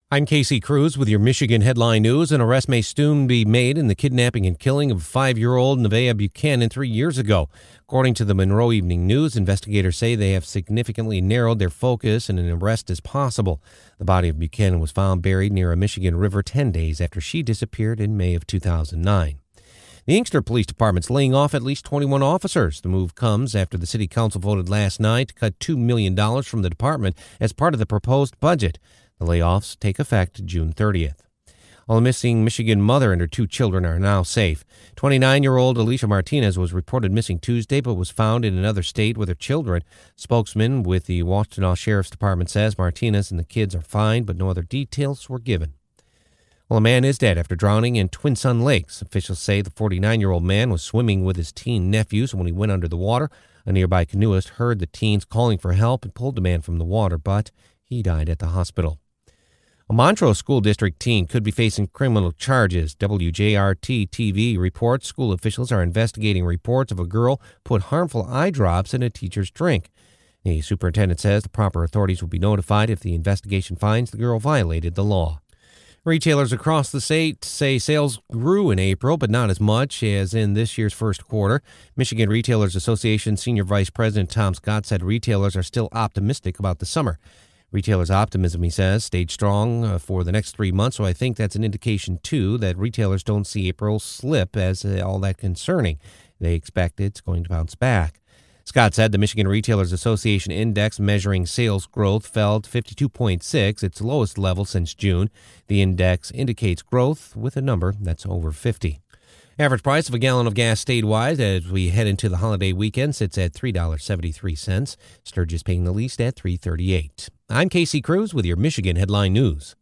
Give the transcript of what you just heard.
I'm Casey Cruz with your Michigan Headline News. An arrest may soon be made in the kidnapping and killing of 5-year-old Nevaeh Buchanan 3 years ago. According to the Monroe Evening News, investigators say they have significantly narrowed their focus and an arrest is possible. The body of Buchanan was found buried near a Michigan river 10 days after she disappeared in May of 2009. The Inkster Police Department's laying off at least 21 officers. The move comes after the City Council voted last night to cut $2 million from the department as part of the proposed budget. The layoffs take effect June 30th. A missing Michigan mother and her 2 children are now safe. 29-year-old Alicia Martinez was reported missing Tuesday but was found in another state with her children. Spokesman with the Washtenaw Sheriff's Department says Martinez and the kids are fine, but no other details were given. A man is dead after drowning in Twin Sun Lakes. Officials say the 49-year-old man was swimming with his teen nephews when he went under the water. A nearby canoeist heard the teens calling for help and pulled the man from the water, but he died at the hospital. A Montrose School District teen could be facing criminal charges. WJRT-TV reports school officials are investigating reports of a girl put harmful eye drops in a teacher's drink. The superintendent says the proper authorities will be notified if the investigation finds the girl violated the law. Retailers across the state say sales grew in April, but not as much as in this year's first quarter. Michigan Retailers Association Senior Vice President Tom Scott said retailers are still optimistic about the summer. Retailers' optimism, he says, stayed strong for the next 3 months, so I think that's an indication, too, that retailers don't see April slip as all that concerning. They expect it's going to bounce back. Scott said the Michigan Retailers Association Index measuring sales growth fell to 52.6, its lowest level since June. The index indicates growth with a number that's over 50. Average price of a gallon of gas statewide as we head into the holiday weekend sits at $3.73. Sturgis paying the least at $3.38. I'm Casey Cruz with your Michigan Headline News.